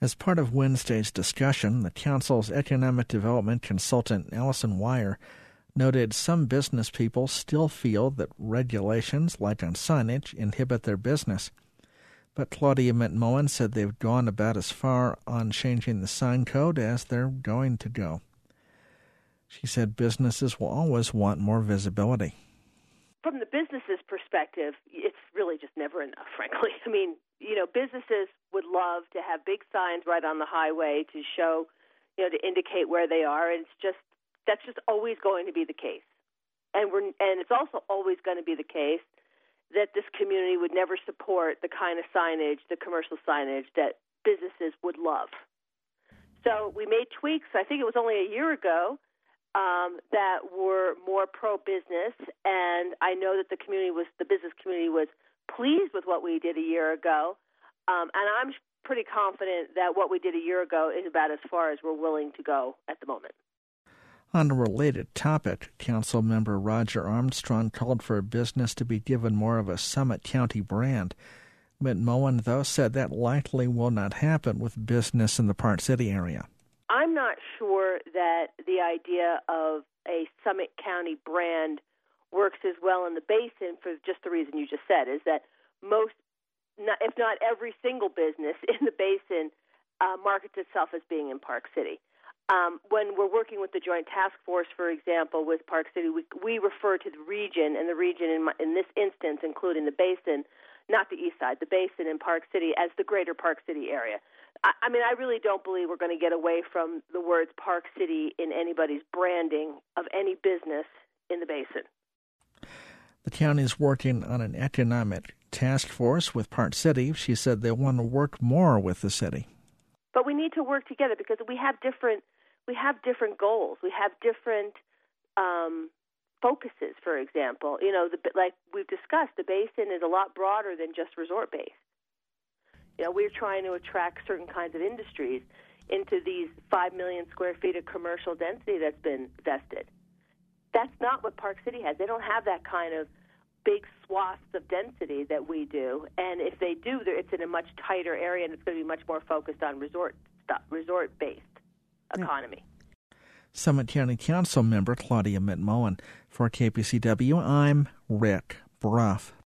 As part of Wednesday's discussion, the Council's economic development consultant Allison Weyer noted some business people still feel that regulations, like on signage, inhibit their business. But Claudia McMullen said they've gone about as far on changing the sign code as they're going to go. She said businesses will always want more visibility. From the business's perspective, it's really just never enough, frankly. I mean, businesses would love to have big signs right on the highway to show, to indicate where they are. And that's just always going to be the case. And it's also always going to be the case that this community would never support the kind of signage, the commercial signage that businesses would love. So we made tweaks. I think it was only a year ago that were more pro-business, and I know that the business community was pleased with what we did a year ago, and I'm pretty confident that what we did a year ago is about as far as we're willing to go at the moment. On a related topic, Council member Roger Armstrong called for a business to be given more of a Summit County brand. McMullen, though, said that likely will not happen with business in the Park City area. I'm not sure that the idea of a Summit County brand works as well in the Basin for just the reason you just said, is that most, if not every single business in the Basin markets itself as being in Park City. When we're working with the Joint Task Force, for example, with Park City, we refer to the region, and the region in this instance, including the Basin, not the East Side, the Basin in Park City, as the greater Park City area. I mean, I really don't believe we're going to get away from the words Park City in anybody's branding of any business in the Basin. The county is working on an economic task force with Park City. She said they want to work more with the city. But we need to work together because we have different goals. We have different focuses, for example. Like we've discussed, the Basin is a lot broader than just resort-based. We're trying to attract certain kinds of industries into these 5 million square feet of commercial density that's been vested. That's not what Park City has. They don't have that kind of big swaths of density that we do. And if they do, it's in a much tighter area, and it's going to be much more focused on resort-based economy. Summit County Council member Claudia McMullen. For KPCW, I'm Rick Bruff.